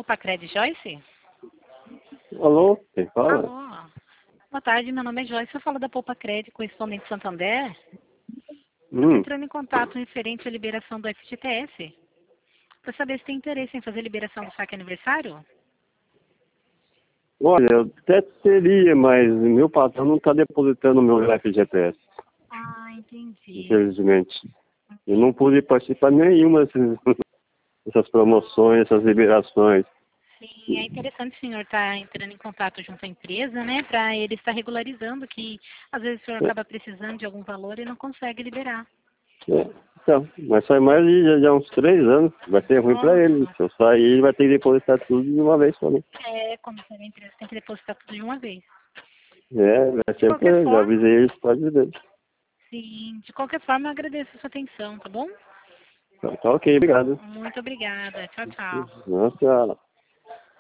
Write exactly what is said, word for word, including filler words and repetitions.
Poupa-Cred, Joyce? Alô, quem fala? Alô. Boa tarde, meu nome é Joyce. Eu falo da Poupa-Cred, correspondente Santander. Estou Hum, entrando em contato referente à liberação do F G T S. Para saber se tem interesse em fazer liberação do saque aniversário? olha, eu até teria, mas meu patrão não está depositando meu F G T S, Ah, entendi. infelizmente. Eu não pude participar de nenhuma dessas, dessas promoções, essas liberações. Sim, é interessante o senhor estar entrando em contato junto à empresa, né? Para ele estar regularizando que às vezes o senhor acaba precisando de algum valor e não consegue liberar. É, então, mas faz mais de, de uns três anos, vai ser ruim para ele. Nossa. Se eu sair, ele vai ter que depositar tudo de uma vez só, né? É, como se a empresa tem que depositar tudo de uma vez. É, vai De sempre, qualquer já forma, avisei eles quase vezes. sim, de qualquer forma eu agradeço a sua atenção, tá bom? Tá, tá ok, obrigado. Muito obrigada. Tchau, tchau. Nossa.